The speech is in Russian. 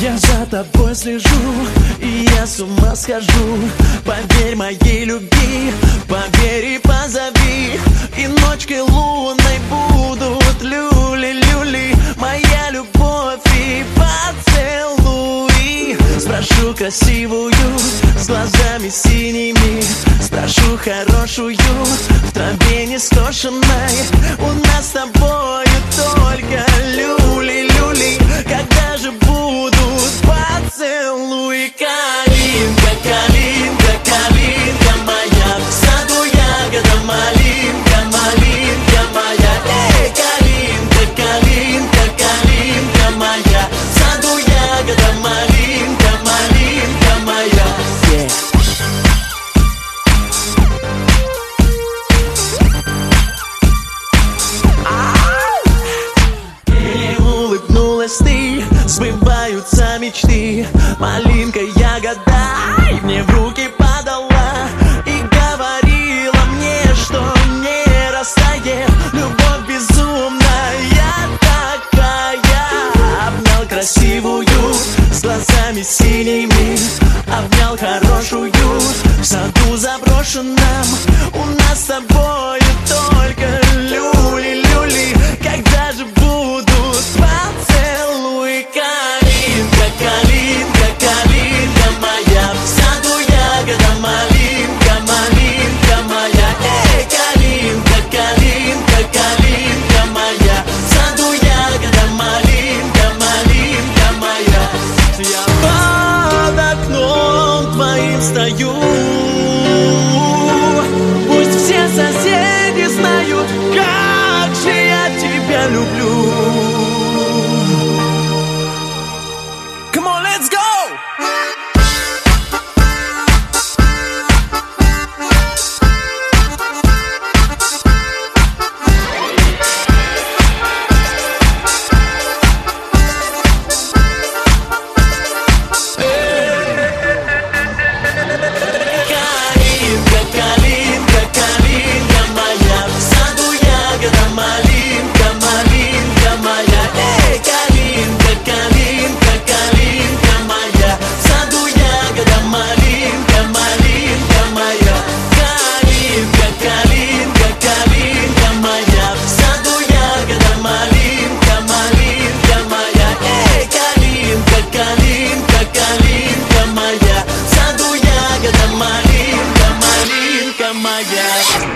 Я за тобой слежу, и я с ума схожу. Поверь моей любви, поверь и позови. И ночкой лунной будут люли-люли. Моя любовь и поцелуи. Спрошу красивую, с глазами синими. Спрошу хорошую, в траве не скошенной. У нас с тобою только люли-люли. Когда же будут поцелуи? Калинка, калинка, калинка моя, в саду ягода малинка, малинка моя. Эй, калинка, калинка, калинка моя, в саду ягода малинка, малинка моя. Мне улыбнулась ты, сбываются мечты. Малинка ягода и мне в руки подала. И говорила мне, что не растает любовь безумная такая. Обнял красивую, с глазами синими. Обнял хорошую, в саду заброшенном. У нас с тобою только люли-люли. Когда же будут поцелуи? Калинка, калинка, калинка моя, в саду ягода малинка, малинка моя. Эй, калинка, калинка, калинка моя, в саду ягода малинка, малинка моя. Я под окном твоим стою. Пусть все соседи знают, как же я тебя люблю. Come on, let's go! Малинка моя.